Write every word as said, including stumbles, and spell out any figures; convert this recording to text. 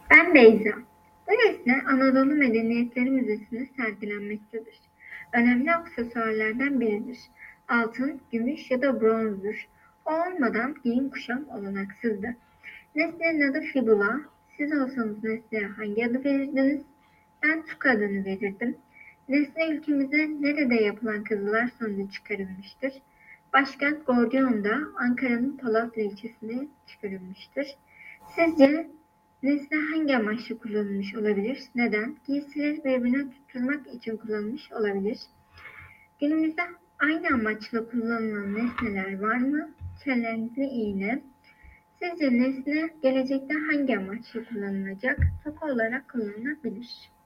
Ben Beyza. Bu nesne Anadolu Medeniyetleri Müzesi'nde sergilenmektedir. Önemli aksesuarlardan biridir. Altın, gümüş ya da bronzdur. O olmadan giyim kuşam olanaksızdır. Nesnenin adı fibula. Siz olsanız nesneye hangi adı verirdiniz? Ben Tuka adını verirdim. Nesne ülkemize nerede yapılan kazılar sonucu çıkarılmıştır? Başkent Gordion'da Ankara'nın Polatlı ilçesinde çıkarılmıştır. Sizce nesne hangi amaçla kullanılmış olabilir? Neden? Giysileri birbirine tutturmak için kullanılmış olabilir. Günümüzde aynı amaçla kullanılan nesneler var mı? Çelenkli iğne. Sizce nesne gelecekte hangi amaçla kullanılacak? Toka olarak kullanılabilir.